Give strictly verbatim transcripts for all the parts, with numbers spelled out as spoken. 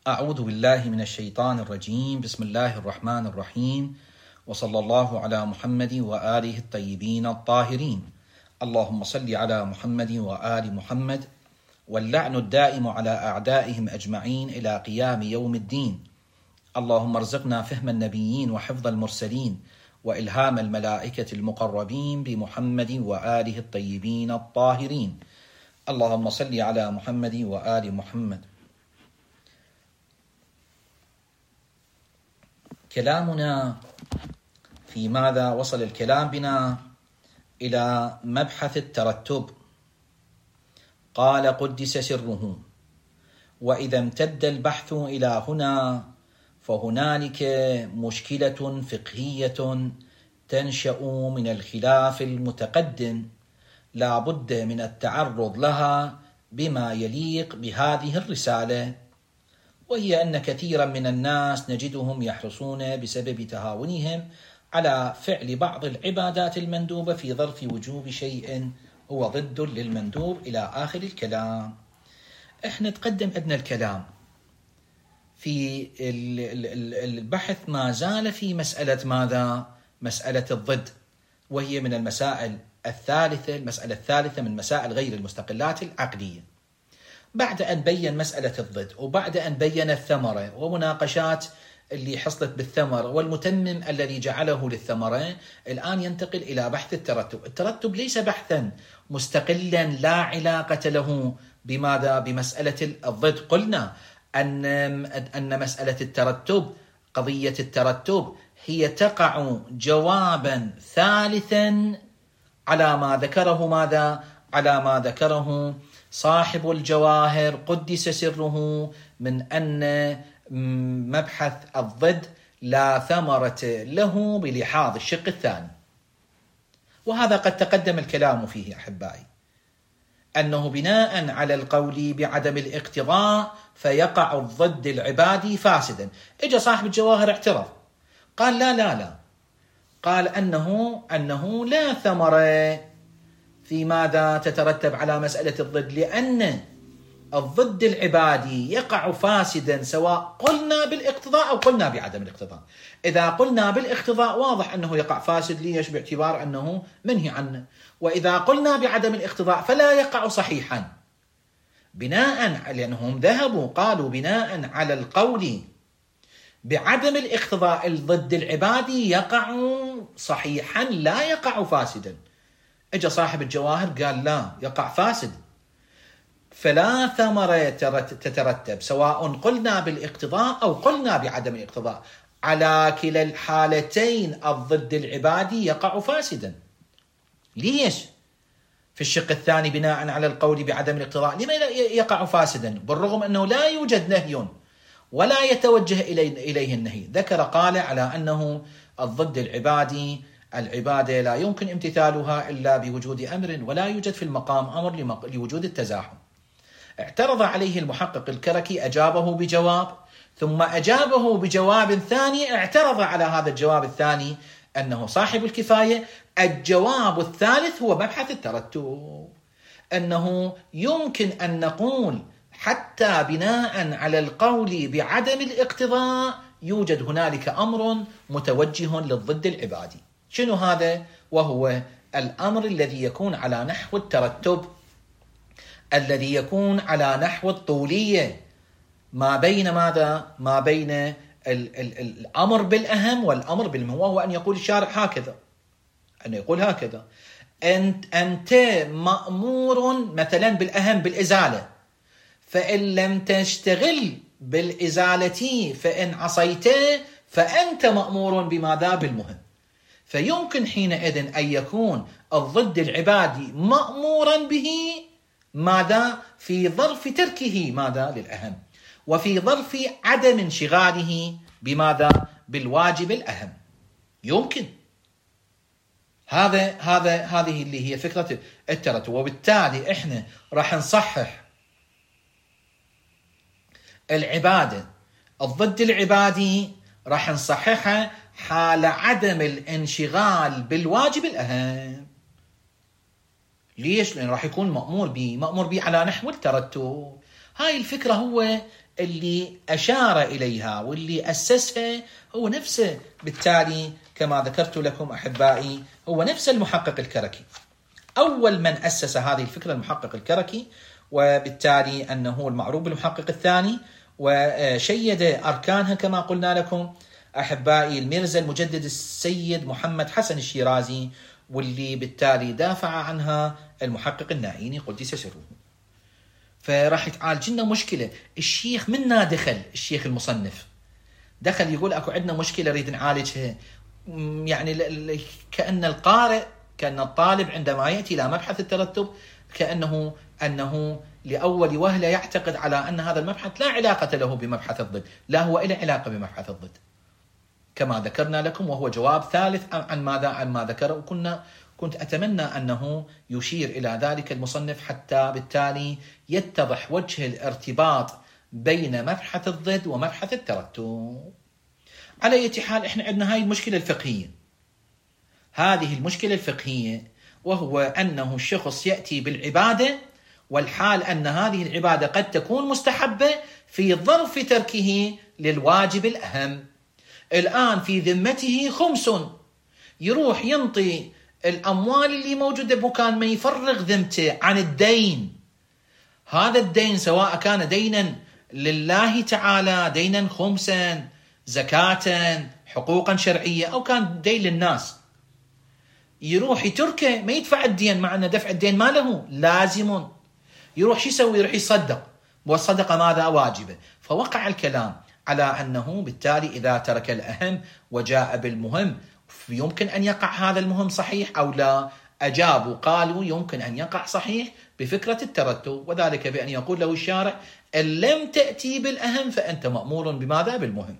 أعوذ بالله من الشيطان الرجيم. بسم الله الرحمن الرحيم، وصلى الله على محمد وآله الطيبين الطاهرين. اللهم صل على محمد وآل محمد، واللعن الدائم على أعدائهم أجمعين إلى قيام يوم الدين. اللهم ارزقنا فهم النبيين وحفظ المرسلين وإلهام الملائكة المقربين بمحمد وآله الطيبين الطاهرين. اللهم صل على محمد وآل محمد. كلامنا في ماذا وصل الكلام بنا؟ إلى مبحث الترتب. قال قدس سره: وإذا امتد البحث إلى هنا فهنالك مشكلة فقهية تنشأ من الخلاف المتقدم، لا بد من التعرض لها بما يليق بهذه الرسالة، وهي أن كثيرا من الناس نجدهم يحرصون بسبب تهاونهم على فعل بعض العبادات المندوبة في ظرف وجوب شيء هو ضد للمندوب إلى آخر الكلام. احنا تقدم عندنا الكلام في البحث ما زال في مسألة ماذا؟ مسألة الضد، وهي من المسائل الثالثة المسألة الثالثة من مسائل غير المستقلات العقلية. بعد أن بين مسألة الضد، وبعد أن بين الثمرة ومناقشات اللي حصلت بالثمر والمتمم الذي جعله للثمرة، الآن ينتقل إلى بحث الترتب. الترتب ليس بحثا مستقلا لا علاقة له بماذا؟ بمسألة الضد. قلنا أن أن مسألة الترتب، قضية الترتب، هي تقع جوابا ثالثا على ما ذكره ماذا؟ على ما ذكره صاحب الجواهر قدس سره من أن مبحث الضد لا ثمرة له بلحاظ الشق الثاني. وهذا قد تقدم الكلام فيه أحبائي، أنه بناء على القول بعدم الاقتضاء فيقع الضد العبادي فاسدا. إجا صاحب الجواهر اعترض، قال لا لا لا قال أنه أنه لا ثمرة في ماذا تترتب على مسألة الضد، لأن الضد العبادي يقع فاسدا سواء قلنا بالاقتضاء أو قلنا بعدم الاقتضاء. إذا قلنا بالاقتضاء واضح أنه يقع فاسد، ليش؟ باعتبار أنه منهي عنه. وإذا قلنا بعدم الاقتضاء فلا يقع صحيحا، بناء لأنهم ذهبوا قالوا بناء على القول بعدم الاقتضاء الضد العبادي يقع صحيحا لا يقع فاسدا. اجى صاحب الجواهر قال لا، يقع فاسد، فلا ثمرة تترتب سواء قلنا بالاقتضاء أو قلنا بعدم الاقتضاء. على كلا الحالتين الضد العبادي يقع فاسدا. ليش؟ في الشق الثاني بناء على القول بعدم الاقتضاء لما يقع فاسدا بالرغم أنه لا يوجد نهي ولا يتوجه إليه النهي؟ ذكر قال على أنه الضد العبادي العبادة لا يمكن امتثالها إلا بوجود أمر، ولا يوجد في المقام أمر لوجود التزاحم. اعترض عليه المحقق الكركي، أجابه بجواب، ثم أجابه بجواب ثاني اعترض على هذا الجواب الثاني أنه صاحب الكفاية. الجواب الثالث هو مبحث الترتب، أنه يمكن أن نقول حتى بناء على القول بعدم الاقتضاء يوجد هنالك أمر متوجه للضد العبادي. شنو هذا؟ وهو الأمر الذي يكون على نحو الترتب، الذي يكون على نحو الطولية ما بين ماذا؟ ما بين ال ال الأمر بالأهم والأمر بالمهم، وهو أن يقول الشارع هكذا، أن يقول هكذا: أنت, أنت مأمور مثلا بالأهم بالإزالة، فإن لم تشتغل بالإزالة فإن عصيت فأنت مأمور بماذا؟ بالمهم. فيمكن حينئذ أن يكون الضد العبادي مأمورا به ماذا؟ في ظرف تركه ماذا؟ للأهم، وفي ظرف عدم انشغاله بماذا؟ بالواجب الأهم. يمكن هذا هذا هذه اللي هي فكرة الترتب. وبالتالي احنا راح نصحح العبادة الضد العبادي، راح نصححها حال عدم الانشغال بالواجب الأهم. ليش؟ لأن راح يكون مأمور به مأمور به على نحو الترتب. هاي الفكرة هو اللي أشار إليها واللي أسسها هو نفسه، بالتالي كما ذكرت لكم أحبائي هو نفس المحقق الكركي. أول من أسس هذه الفكرة المحقق الكركي، وبالتالي أنه المعروف بالمحقق الثاني، وشيد أركانها كما قلنا لكم أحبائي الميرزا المجدد السيد محمد حسن الشيرازي، واللي بالتالي دافع عنها المحقق النائيني قدس سره. فراح تعالج لنا مشكلة. الشيخ منا دخل، الشيخ المصنف دخل يقول أكو عندنا مشكلة نريد نعالجها، يعني كأن القارئ كأن الطالب عندما يأتي إلى مبحث الترتب كأنه أنه لأول وهلة يعتقد على أن هذا المبحث لا علاقة له بمبحث الضد، لا هو له علاقة بمبحث الضد كما ذكرنا لكم، وهو جواب ثالث عن ماذا عن ما ذكر. وكنا كنت أتمنى أنه يشير إلى ذلك المصنف حتى بالتالي يتضح وجه الارتباط بين مبحث الضد ومبحث الترتب. على أي حال إحنا عندنا هاي المشكلة الفقهية، هذه المشكلة الفقهية، وهو أنه الشخص يأتي بالعبادة والحال أن هذه العبادة قد تكون مستحبة في ظرف تركه للواجب الأهم. الآن في ذمته خمس، يروح ينطي الأموال اللي موجودة بمكان ما يفرغ ذمته عن الدين. هذا الدين سواء كان دينا لله تعالى، دينا خمسا، زكاة، حقوقا شرعية، أو كان دين للناس، يروح يتركه ما يدفع الدين، مع أن دفع الدين ما له لازم. يروح شو يسوي؟ يروح يصدق، والصدقة ماذا؟ واجبة. فوقع الكلام على أنه بالتالي إذا ترك الأهم وجاء بالمهم يمكن أن يقع هذا المهم صحيح أو لا. أجابوا قالوا يمكن أن يقع صحيح بفكرة الترتب، وذلك بأن يقول له الشارع إن لم تأتي بالأهم فأنت مأمور بماذا؟ بالمهم.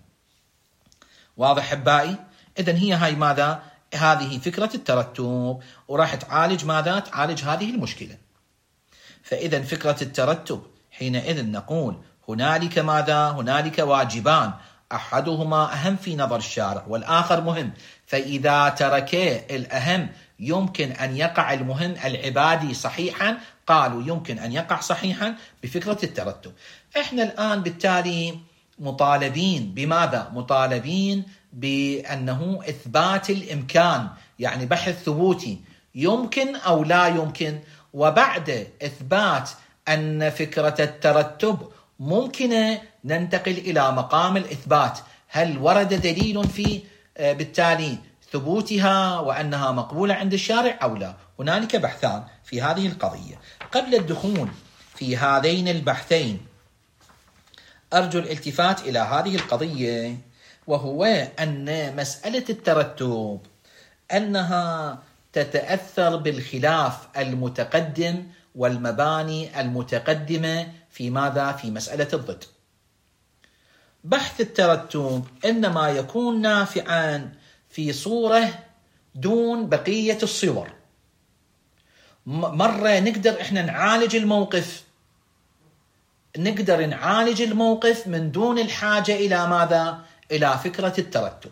واضح أحبائي؟ إذن هي هاي ماذا؟ هذه فكرة الترتب، وراح تعالج ماذا؟ تعالج هذه المشكلة. فإذا فكرة الترتب حينئذ نقول هنالك ماذا؟ هنالك واجبان، أحدهما أهم في نظر الشارع والآخر مهم، فإذا ترك الأهم يمكن أن يقع المهم العبادي صحيحا. قالوا يمكن أن يقع صحيحا بفكرة الترتب. إحنا الآن بالتالي مطالبين بماذا؟ مطالبين بأنه إثبات الإمكان، يعني بحث ثبوتي يمكن أو لا يمكن. وبعد إثبات أن فكرة الترتب ممكنة ننتقل إلى مقام الإثبات، هل ورد دليل في بالتالي ثبوتها وأنها مقبولة عند الشارع أو لا. هنالك بحثان في هذه القضية. قبل الدخول في هذين البحثين أرجو الالتفات إلى هذه القضية، وهو أن مسألة الترتب أنها تتأثر بالخلاف المتقدم والمباني المتقدمة في ماذا؟ في مسألة الضد. بحث الترتب إنما يكون نافعا في صورة دون بقية الصور. مرة نقدر إحنا نعالج الموقف، نقدر نعالج الموقف من دون الحاجة إلى ماذا؟ إلى فكرة الترتب.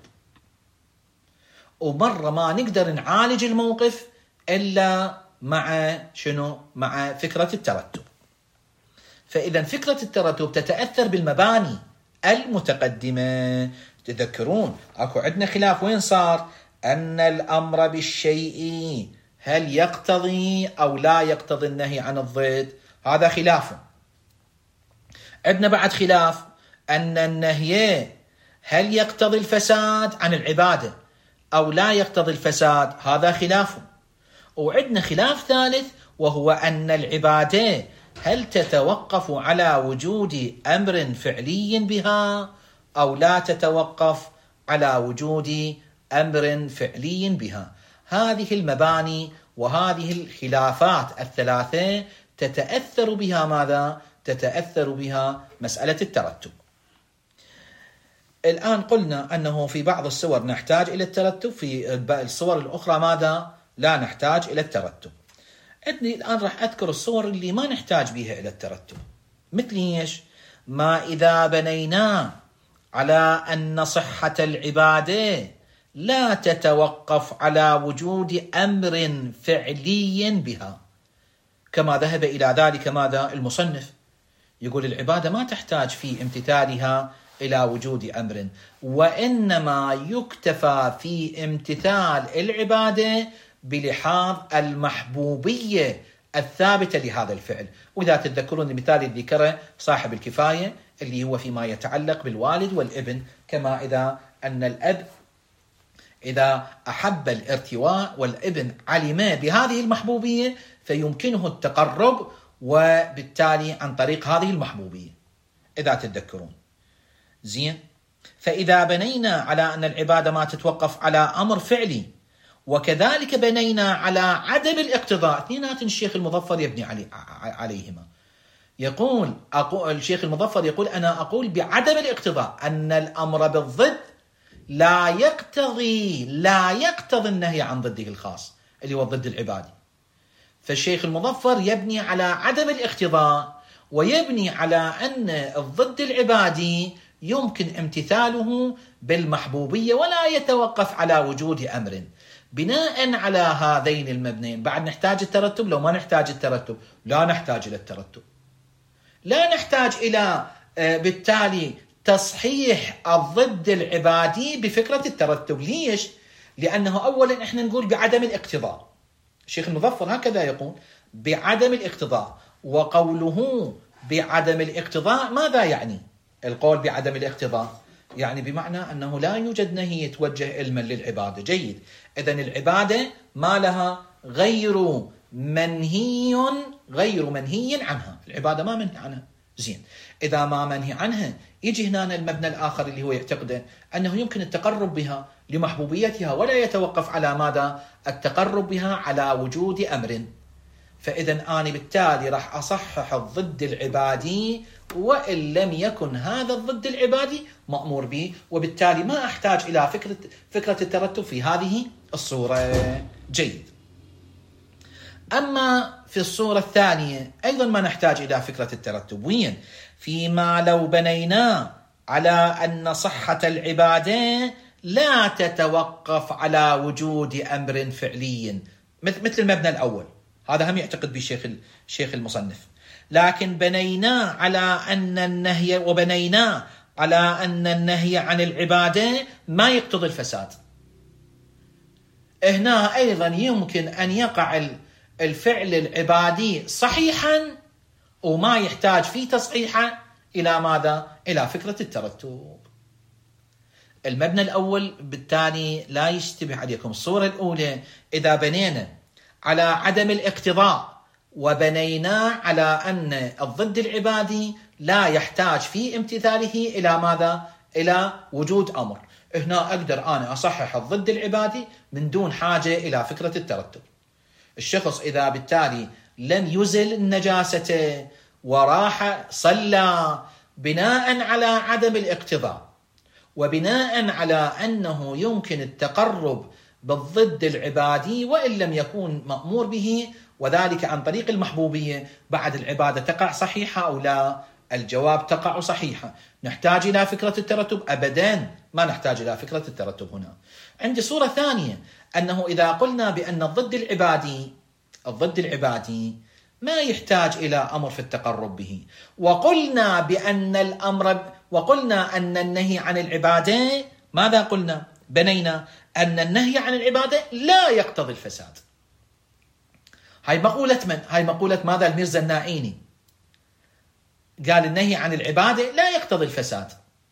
ومرة ما نقدر نعالج الموقف إلا مع شنو؟ مع فكرة الترتب. فإذا فكرة الترتب تتأثر بالمباني المتقدمة. تذكرون أكو عندنا خلاف وين صار؟ أن الأمر بالشيء هل يقتضي أو لا يقتضي النهي عن الضد، هذا خلاف. عندنا بعد خلاف أن النهي هل يقتضي الفساد عن العبادة أو لا يقتضي الفساد، هذا خلاف. وعندنا خلاف ثالث وهو أن العبادة هل تتوقف على وجود أمر فعلي بها أو لا تتوقف على وجود أمر فعلي بها. هذه المباني وهذه الخلافات الثلاثة تتأثر بها ماذا؟ تتأثر بها مسألة الترتب. الآن قلنا أنه في بعض الصور نحتاج إلى الترتب، في الصور الأخرى ماذا؟ لا نحتاج إلى الترتب. عندي الآن راح أذكر الصور اللي ما نحتاج بها إلى الترتب. مثل إيش؟ ما إذا بنينا على أن صحة العبادة لا تتوقف على وجود أمر فعلي بها، كما ذهب إلى ذلك ماذا؟ المصنف. يقول العبادة ما تحتاج في امتثالها إلى وجود أمر، وإنما يكتفى في امتثال العبادة بلحاظ المحبوبية الثابتة لهذا الفعل. وإذا تتذكرون المثال اللي ذكره صاحب الكفاية اللي هو فيما يتعلق بالوالد والابن، كما إذا أن الأب إذا أحب الارتواء والابن علم بهذه المحبوبية فيمكنه التقرب، وبالتالي عن طريق هذه المحبوبية إذا تتذكرون. زين، فإذا بنينا على أن العبادة ما تتوقف على أمر فعلي، وكذلك بنينا على عدم الاقتضاء، اثنينات الشيخ المظفر يبني علي عليهما. يقول أقول الشيخ المظفر يقول أنا أقول بعدم الاقتضاء أن الأمر بالضد لا يقتضي لا يقتضي النهي عن ضده الخاص اللي هو الضد العبادي. فالشيخ المظفر يبني على عدم الاقتضاء، ويبني على أن الضد العبادي يمكن امتثاله بالمحبوبية ولا يتوقف على وجود أمر. بناء على هذين المبنيين بعد نحتاج الترتب؟ لو ما نحتاج الترتب، لا نحتاج إلى الترتب، لا نحتاج إلى بالتالي تصحيح الضد العبادي بفكرة الترتب. ليش؟ لأنه أولا إحنا نقول بعدم الاقتضاء، الشيخ المظفر هكذا يقول بعدم الاقتضاء. وقوله بعدم الاقتضاء ماذا يعني؟ القول بعدم الاقتضاء يعني بمعنى أنه لا يوجد نهي يتوجه علما للعبادة. جيد، إذن العبادة ما لها غير منهي غير منهي عنها، العبادة ما منهي عنها. زين، إذا ما منهي عنها يجي هنا المبنى الآخر اللي هو يعتقده أنه يمكن التقرب بها لمحبوبيتها ولا يتوقف على ماذا؟ التقرب بها على وجود أمر. فإذا أنا بالتالي راح أصحح الضد العبادي وإن لم يكن هذا الضد العبادي مأمور به، وبالتالي ما أحتاج إلى فكرة فكرة الترتب في هذه الصورة. جيد. أما في الصورة الثانية أيضا ما نحتاج إلى فكرة الترتب. وين؟ فيما لو بنينا على أن صحة العبادة لا تتوقف على وجود أمر فعلي، مثل المبنى الأول، هذا هم يعتقد به الشيخ الشيخ المصنف. لكن بنينا على أن النهي وبنينا على أن النهي عن العبادة ما يقتضي الفساد. هنا أيضا يمكن أن يقع الفعل العبادي صحيحا وما يحتاج في تصحيحه إلى ماذا؟ إلى فكرة الترتب. المبنى الأول بالتالي لا يشتبه عليكم. الصورة الأولى إذا بنينا على عدم الاقتضاء وبنينا على أن الضد العبادي لا يحتاج في امتثاله إلى ماذا؟ إلى وجود أمر، هنا أقدر أنا أصحح الضد العبادي من دون حاجة إلى فكرة الترتب. الشخص إذا بالتالي لم يزل النجاسة وراح صلى بناء على عدم الاقتضاء وبناء على أنه يمكن التقرب بالضد العبادي وإن لم يكون مأمور به، وذلك عن طريق المحبوبية، بعد العبادة تقع صحيحة أو لا؟ الجواب تقع صحيحة. نحتاج إلى فكرة الترتب؟ أبدا ما نحتاج إلى فكرة الترتب. هنا عندي صورة ثانية، أنه إذا قلنا بأن الضد العبادي الضد العبادي ما يحتاج إلى أمر في التقرب به، وقلنا بأن الأمر وقلنا أن النهي عن العبادة ماذا قلنا؟ بنينا أن النهي عن العبادة لا يقتضي الفساد. هاي مقولة من؟ هاي مقولة ماذا؟ الميرزا النائيني، قال النهي عن العبادة لا يقتضي الفساد.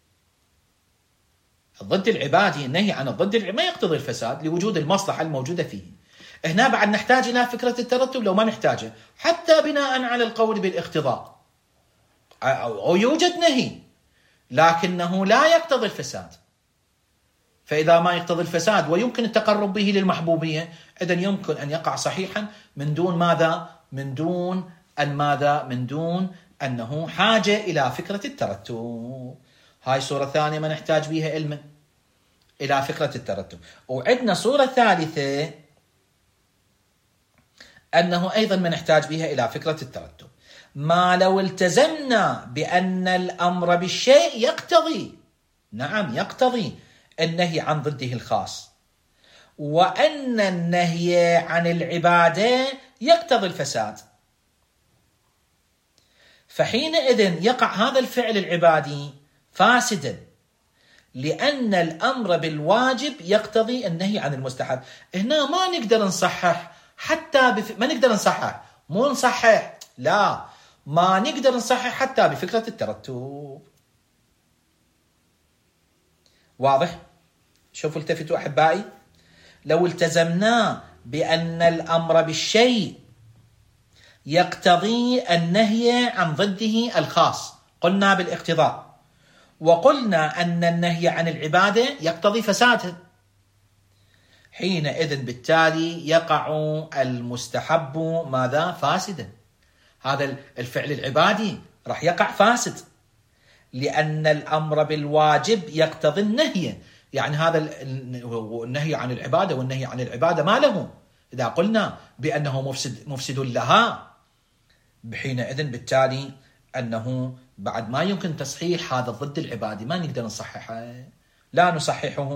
الضد العبادي النهي عن الضد العبادي ما يقتضي الفساد لوجود المصلحة الموجودة فيه. هنا بعد نحتاج إلى فكرة الترتب لو ما نحتاجه، حتى بناء على القول بالاقتضاء أو يوجد نهي لكنه لا يقتضي الفساد. فإذا ما يقتضي الفساد ويمكن التقرب به للمحبوبية، إذن يمكن أن يقع صحيحا من دون ماذا؟ من دون أن ماذا؟ من دون أنه حاجة إلى فكرة الترتب. هاي صورة ثانية ما نحتاج بها علما إلى فكرة الترتب. وعندنا صورة ثالثة أنه أيضا ما نحتاج بها إلى فكرة الترتب. ما لو التزمنا بأن الأمر بالشيء يقتضي، نعم يقتضي النهي عن ضده الخاص، وأن النهي عن العبادة يقتضي الفساد، فحينئذ يقع هذا الفعل العبادي فاسدا، لأن الأمر بالواجب يقتضي النهي عن المستحب. هنا ما نقدر نصحح حتى بف... ما نقدر نصحح مو نصحح لا ما نقدر نصحح حتى بفكرة الترتب. واضح؟ شوفوا التفتوا أحبائي، لو التزمنا بأن الأمر بالشيء يقتضي النهي عن ضده الخاص قلنا بالاقتضاء، وقلنا أن النهي عن العبادة يقتضي فسادها، حينئذ بالتالي يقع المستحب ماذا؟ فاسدا. هذا الفعل العبادي راح يقع فاسد، لأن الأمر بالواجب يقتضي النهي، يعني هذا النهي عن العبادة والنهي عن العبادة ما له، إذا قلنا بأنه مفسد مفسد لها، بحينئذ بالتالي أنه بعد ما يمكن تصحيح هذا الضد العبادي، ما نقدر نصححه، لا نصححه.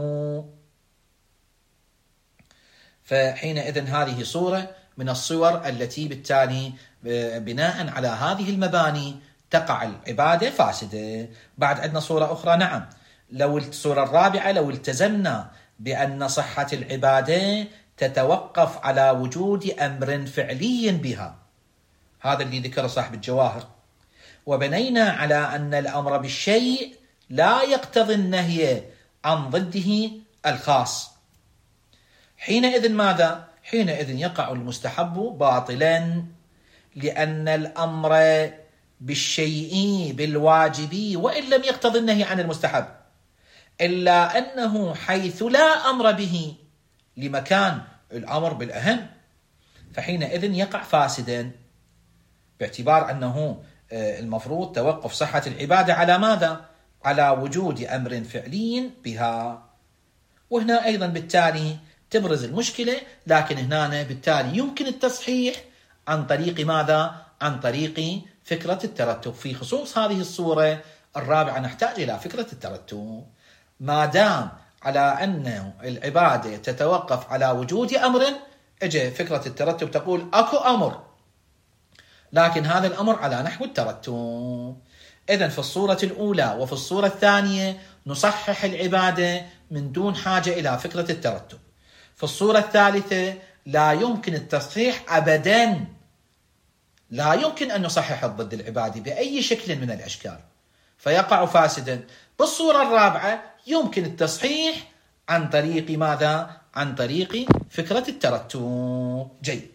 فحينئذ هذه صورة من الصور التي بالتالي بناء على هذه المباني تقع العبادة فاسدة. بعد عندنا صورة أخرى، نعم، لو الصورة الرابعة لو التزمنا بأن صحة العبادة تتوقف على وجود أمر فعلي بها، هذا اللي ذكر صاحب الجواهر، وبنينا على أن الأمر بالشيء لا يقتضي النهي عن ضده الخاص، حينئذ ماذا؟ حينئذ يقع المستحب باطلا، لأن الأمر بالشيء بالواجب وإن لم يقتضي النهي عن المستحب، إلا أنه حيث لا أمر به لمكان الأمر بالأهم، فحينئذ يقع فاسدا، باعتبار أنه المفروض توقف صحة العبادة على ماذا؟ على وجود أمر فعلي بها. وهنا أيضا بالتالي تبرز المشكلة، لكن هنا بالتالي يمكن التصحيح عن طريق ماذا؟ عن طريق فكرة الترتب. في خصوص هذه الصورة الرابعة نحتاج إلى فكرة الترتب، ما دام على أن العبادة تتوقف على وجود أمر، اجى فكرة الترتب تقول أكو أمر لكن هذا الأمر على نحو الترتب. إذن في الصورة الأولى وفي الصورة الثانية نصحح العبادة من دون حاجة إلى فكرة الترتب. في الصورة الثالثة لا يمكن التصحيح أبدا، لا يمكن أن نصحح الضد العبادي بأي شكل من الأشكال، فيقع فاسدا. بالصورة الرابعة يمكن التصحيح عن طريق ماذا؟ عن طريق فكرة الترتب. جيد،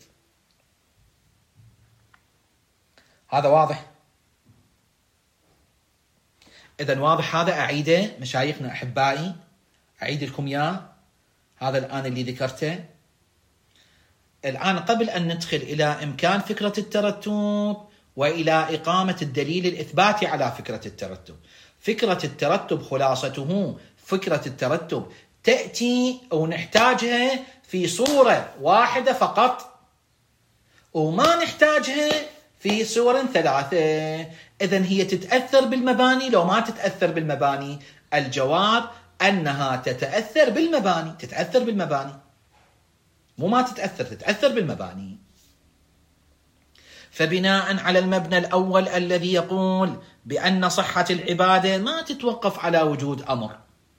هذا واضح؟ إذن واضح هذا، أعيده مشايخنا أحبائي، أعيد لكم إياه هذا الآن اللي ذكرته. الآن قبل أن ندخل إلى إمكان فكرة الترتب وإلى إقامة الدليل الإثباتي على فكرة الترتب، فكرة الترتب خلاصته، فكرة الترتب تأتي أو نحتاجها في صورة واحدة فقط، وما نحتاجها في صور ثلاثة. إذن هي تتأثر بالمباني لو ما تتأثر بالمباني؟ الجواب أنها تتأثر بالمباني، تتأثر بالمباني، مو ما تتأثر، تتأثر بالمباني. فبناء على المبنى الأول الذي يقول بأن صحة العبادة ما تتوقف على وجود أمر،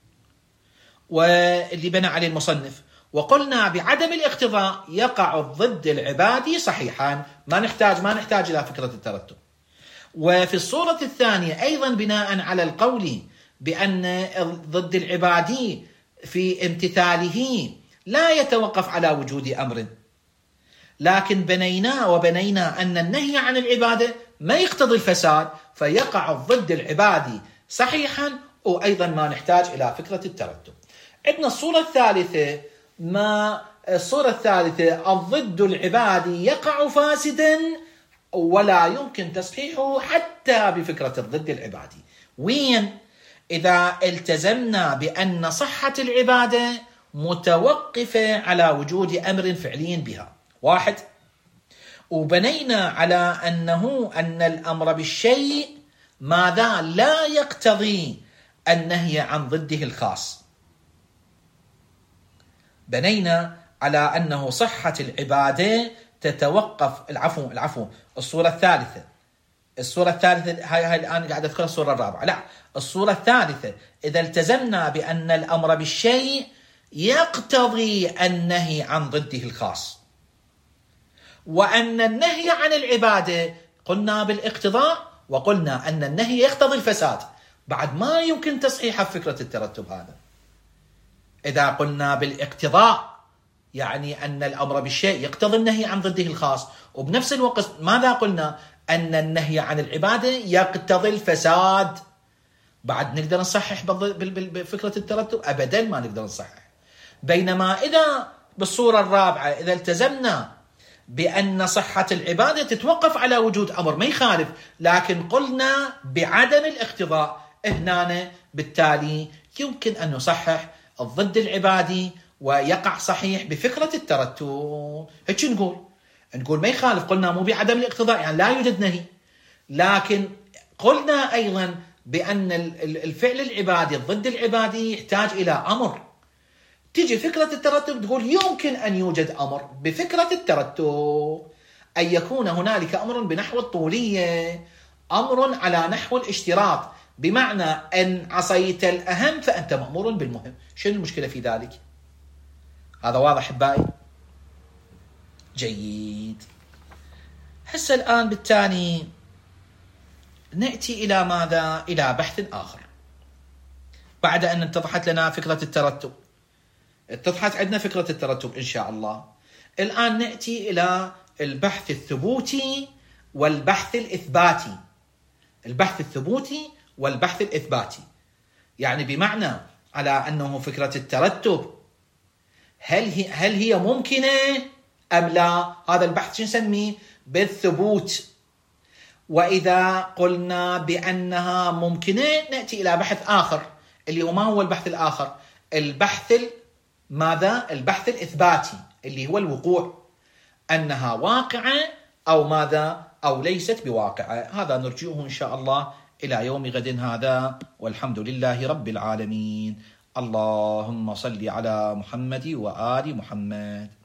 واللي بنى عليه المصنف، وقلنا بعدم الاقتضاء يقع الضد العبادي صحيحا، ما نحتاج ما نحتاج إلى فكرة الترتب. وفي الصورة الثانية أيضا بناء على القول بأن الضد العبادي في امتثاله لا يتوقف على وجود أمر، لكن بنينا وبنينا أن النهي عن العبادة ما يقتضي الفساد، فيقع الضد العبادي صحيحا، وأيضا ما نحتاج إلى فكرة الترتب. عندنا الصورة الثالثة، ما الصورة الثالثة الضد العبادي يقع فاسدا ولا يمكن تصحيحه حتى بفكرة الضد العبادي. وين؟ إذا التزمنا بأن صحة العبادة متوقفة على وجود أمر فعلي بها، واحد، وبنينا على أنه أن الأمر بالشيء ماذا؟ لا يقتضي النهي عن ضده الخاص. بنينا على أنه صحة العبادة تتوقف، العفو العفو الصورة الثالثة، الصورة الثالثة هاي هاي الآن قاعد أذكر الصورة الرابعة، لا الصورة الثالثة إذا التزمنا بأن الأمر بالشيء يقتضي النهي عن ضده الخاص، وأن النهي عن العبادة قلنا بالاقتضاء، وقلنا أن النهي يقتضي الفساد، بعد ما يمكن تصحيح فكرة الترتب هذا. إذا قلنا بالاقتضاء يعني أن الأمر بالشيء يقتضي النهي عن ضده الخاص، وبنفس الوقت ماذا قلنا؟ أن النهي عن العبادة يقتضي الفساد، بعد نقدر نصحح بفكرة الترتب؟ أبدا ما نقدر نصحح. بينما إذا بالصورة الرابعة إذا التزمنا بأن صحة العبادة تتوقف على وجود أمر ما يخالف، لكن قلنا بعدم الاقتضاء، هنا بالتالي يمكن أن نصحح الضد العبادي ويقع صحيح بفكرة الترتب. هيك نقول نقول ما يخالف، قلنا مو بعدم الاقتضاء يعني لا يوجد نهي، لكن قلنا أيضا بأن الفعل العبادي الضد العبادي يحتاج إلى أمر. تيجي فكرة الترتب تقول يمكن أن يوجد أمر بفكرة الترتب، أن يكون هنالك أمر بنحو الطولية، أمر على نحو الاشتراط، بمعنى أن عصيت الأهم فأنت مأمور بالمهم. شنو المشكلة في ذلك؟ هذا واضح أحبائي؟ جيد. هسه الآن بالتالي نأتي إلى ماذا؟ إلى بحث آخر. بعد أن اتضحت لنا فكرة الترتب، اتضحت عندنا فكرة الترتب إن شاء الله، الآن نأتي إلى البحث الثبوتي والبحث الإثباتي. البحث الثبوتي والبحث الإثباتي يعني بمعنى على أنه فكرة الترتب هل هي, هل هي ممكنة أم لا؟ هذا البحث شو نسميه؟ بالثبوت. وإذا قلنا بأنها ممكنة نأتي إلى بحث آخر، اللي هو ما هو البحث الآخر؟ البحث ماذا؟ البحث الإثباتي، اللي هو الوقوع، أنها واقعة أو ماذا؟ أو ليست بواقعة. هذا نرجئه إن شاء الله إلى يوم غد هذا، والحمد لله رب العالمين. اللهم صل على محمد وآل محمد.